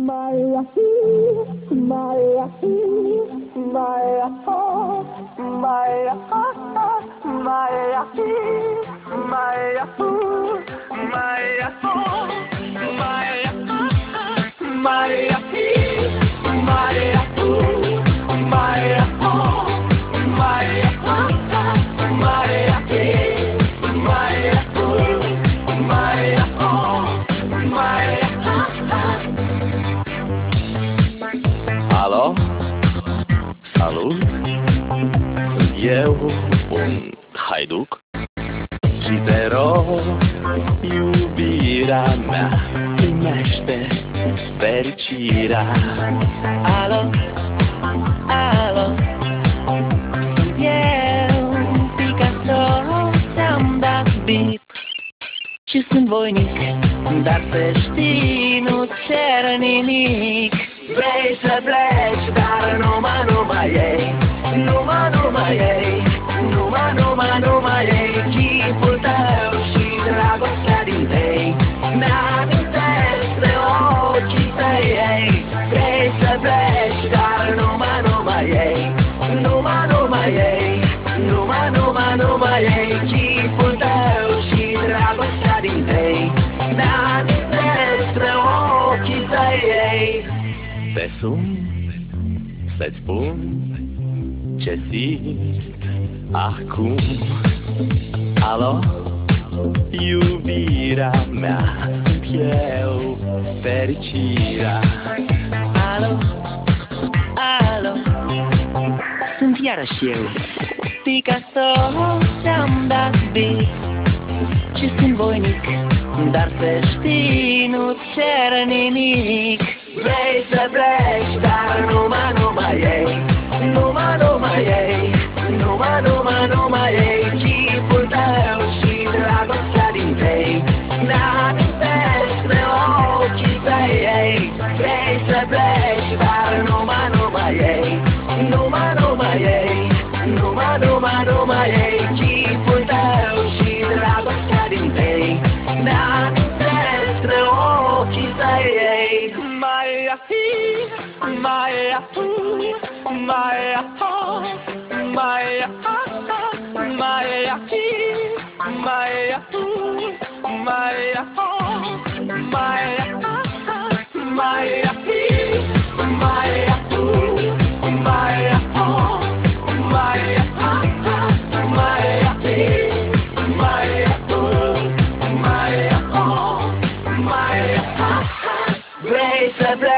Maya, Maya, Maya, Maya, Maya, Maya, Maya, Maya, Alo? Salut! Sunt eu, un haiduc și te rog, iubirea mea, primește fericirea. Alo? Alo? Sunt eu, Picasso, ți-am dat bip și sunt voinic, dar să știi, nu cer nimic. Vrei să pleci, dar numai ei, numai ei, numai ei, chipul tău și dragostea din tei mi-amintesc de ochii tăi, ei. Vrei să pleci, dar numai ei, numai ei, numai ei, chipul tău și dragostea din tei mi-amintesc de ochii tăi, ei. Te sun să-ți spun ce simt acum. Alo? Iubirea mea, sunt eu, fericirea. Alo? Alo? Sunt iarăși eu, Picasso, ți-am dat bip și sunt voinic, dar să știi, nu cer nimic. Vrei să pleci, dar numai ei, numai ei, numai ei, chipul tău și dragostea din tei mi-amintesc de ochii tăi, ei. Vrei să pleci, dar numai ei, numai ei, numai ei, chipul tău și dragostea din tei mi-amintesc de ochii tăi, ei. Maya, Maya, Maya, Maya, Maya, Maya, Maya, Maya, Maya, Vrei să pleci,